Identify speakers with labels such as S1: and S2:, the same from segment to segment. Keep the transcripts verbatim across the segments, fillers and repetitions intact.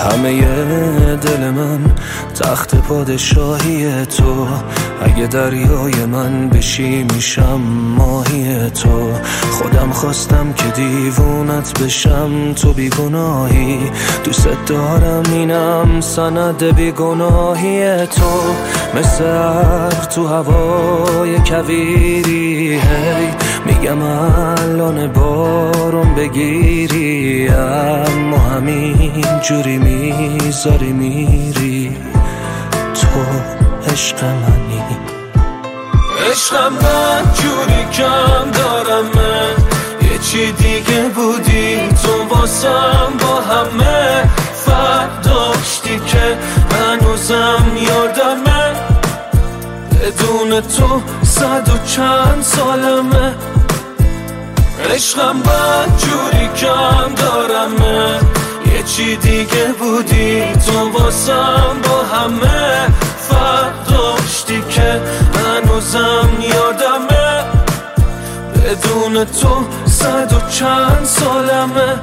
S1: همه دل من تخت پادشاهی تو، اگه دریای من بشی میشم ماهی تو. خودم خواستم که دیوونت بشم، تو بیگناهی، دوست دارم اینم سند بیگناهی تو. مثل ابر تو هوای کویری، هی میگم الان بارون بگیری، اما همین جوری میذاری میری. تو عشق منی،
S2: عشقم من جوری کم دارمه، یه چی دیگه بودی تو واسم، با همه فرق داشتی که هنوزم یادمه. بدون تو صد و چند سالمه. عشقم من جوری کم دارمه، یه چی دیگه بودی تو واسم، با همه فرق داشتی که هنوزم یادمه. بدون تو صد و چند سالمه.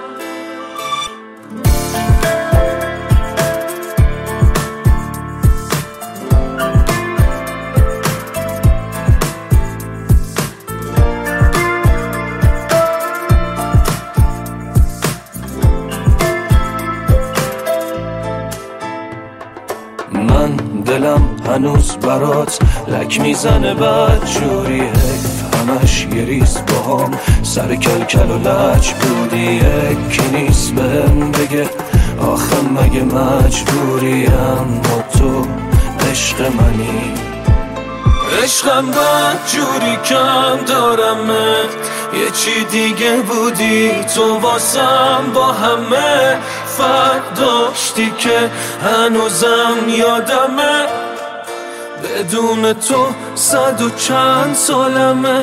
S1: من دلم هنوز برات لک میزنه بد جوری، حیف همش یه ریز باهام سر کلکل و لج بودی. یکی نیست بهم بگه آخه مگه مجبوری، اما تو عشق منی.
S2: عشقم من جوری کم دارمه، یه چی دیگه بودی تو واسم، با همه فرق داشتی که هنوزم یادمه. بدون تو صد و چند سالمه.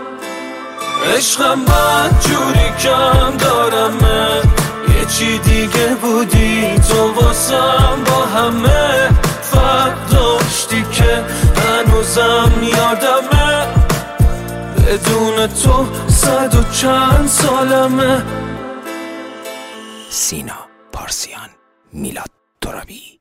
S2: عشقم من جوری کم دارمه، یه چی دیگه بودی تو واسم، با همه فرق داشتی که هنوزم یادمه. بدون تو صد و چند سالمه.
S3: سینا پارسیان، میلاد ترابی.